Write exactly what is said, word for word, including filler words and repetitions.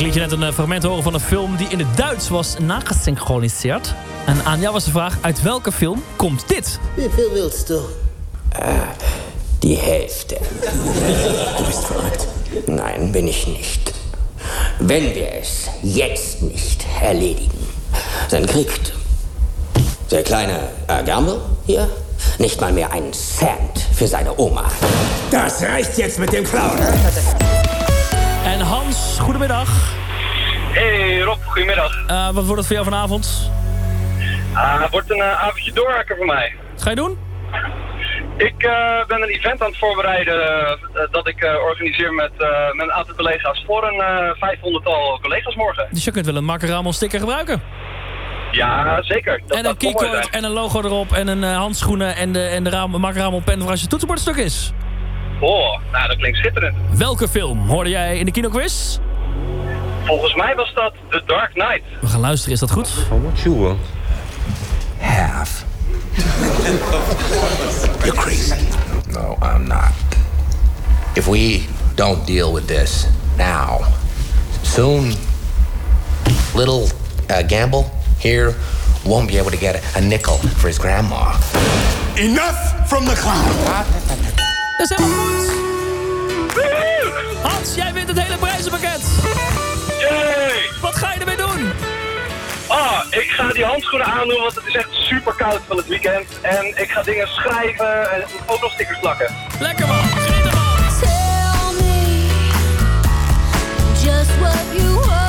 Ik liet je net een uh, fragment horen van een film die in het Duits was nagesynchroniseerd. En aan jou was de vraag, uit welke film komt dit? Hoeveel willst du? Uh, die Hälfte. Du bist verrückt. Nein, bin ich nicht. Wenn wir es jetzt nicht erledigen, dann kriegt der kleine äh, Gamble hier nicht mal mehr einen Cent für seine Oma. Das reicht jetzt mit dem Clown. En Hans, goedemiddag. Hey Rob, goedemiddag. Uh, wat wordt het voor jou vanavond? Uh, het wordt een uh, avondje doorhakken voor mij. Wat ga je doen? Ik uh, ben een event aan het voorbereiden uh, dat ik uh, organiseer met, uh, met een aantal collega's voor een uh, vijfhonderdtal collega's morgen. Dus je kunt wel een Marco Ramos sticker gebruiken? Ja, zeker. Dat, en een keycode en een logo erop en een uh, handschoenen en de, en de Marco Ramos pen voor als je toetsenbordstuk is. Oh, nou dat klinkt schitterend. Welke film hoorde jij in de kinoquiz? Volgens mij was dat The Dark Knight. We gaan luisteren, is dat goed? For what you will have. You're crazy. No, I'm not. If we don't deal with this now, soon, little uh, Gamble here won't be able to get a, a nickel for his grandma. Enough from the clown. Dat is helemaal goed. Hans, jij wint het hele prijzenpakket. Yay! Wat ga je ermee doen? Ah, ik ga die handschoenen aandoen, want het is echt super koud van het weekend. En ik ga dingen schrijven en ook nog stickers plakken. Lekker man, geniet ervan. Tell me just what you want.